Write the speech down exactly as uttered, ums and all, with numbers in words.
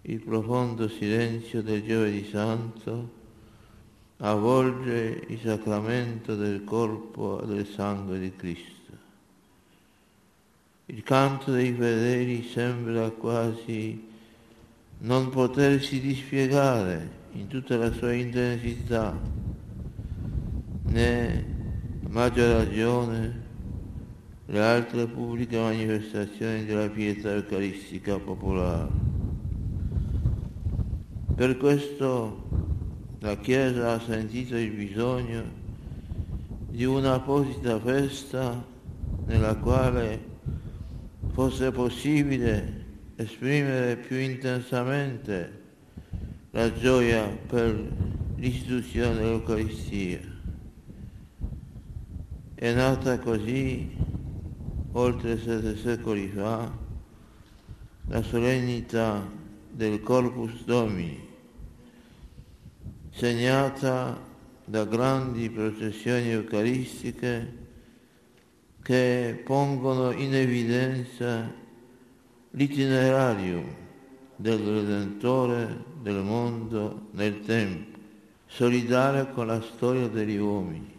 il profondo silenzio del Giovedì Santo avvolge il sacramento del corpo e del sangue di Cristo. Il canto dei fedeli sembra quasi non potersi dispiegare in tutta la sua intensità, né maggior ragione le altre pubbliche manifestazioni della pietà eucaristica popolare. Per questo la Chiesa ha sentito il bisogno di un'apposita festa nella quale fosse possibile esprimere più intensamente la gioia per l'istituzione dell'Eucaristia. È nata così, oltre sette secoli fa, la solennità del Corpus Domini, segnata da grandi processioni eucaristiche che pongono in evidenza l'itinerario del Redentore del mondo nel tempo, solidale con la storia degli uomini.